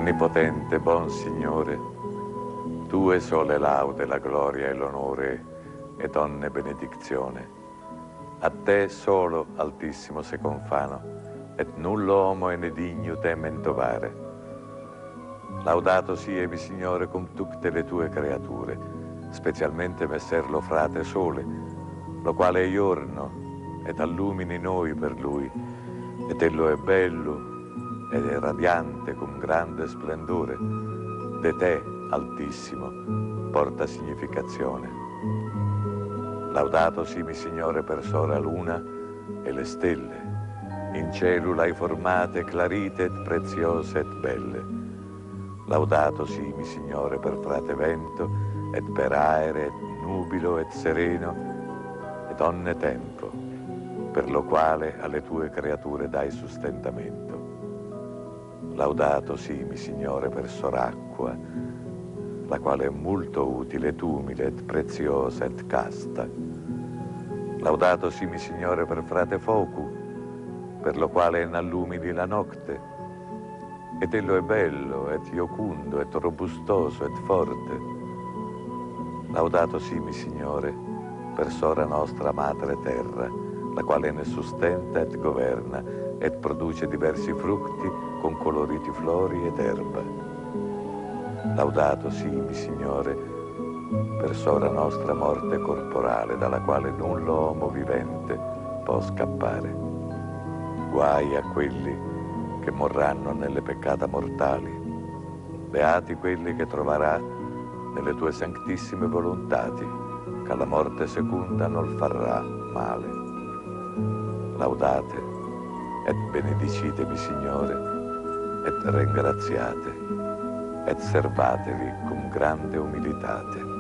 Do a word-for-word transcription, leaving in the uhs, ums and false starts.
Onnipotente, buon Signore, Tue sole laude, la gloria e l'onore ed onne benedizione. A Te solo, Altissimo, se confano, et nullo homo ene digno Te mentovare. Laudato sievi, Signore, con tutte le Tue creature, specialmente Messer lo frate Sole, lo quale è giorno ed allumini noi per Lui, ed Ello è bello ed è radiante con grande splendore. De Te, Altissimo, porta significazione. Laudato simi, Signore, per sora luna e le stelle, in cielo l'hai formate clarite et preziose et belle. Laudato simi, Signore, per frate vento, et per aere, et nubilo, et sereno, ed onne tempo, per lo quale alle Tue creature dai sustentamento. Laudato simi, Signore, per soracqua, la quale è molto utile ed umile et preziosa et casta. Laudato simi, Signore, per frate focu, per lo quale n'allumini la notte, ed ello è bello, et iocundo, et robustoso, et forte. Laudato simi, Signore, per sora nostra madre terra, la quale ne sustenta et governa, et produce diversi frutti con coloriti flori ed erba. Laudato simi, Signore, per sora nostra morte corporale, dalla quale nullo uomo vivente può scappare. Guai a quelli che morranno nelle peccata mortali, beati quelli che troverà nelle Tue sanctissime volontati, che alla morte secunda non farà male. Laudate et benedicitevi, Signore, et ringraziate, et servatevi con grande umilitate.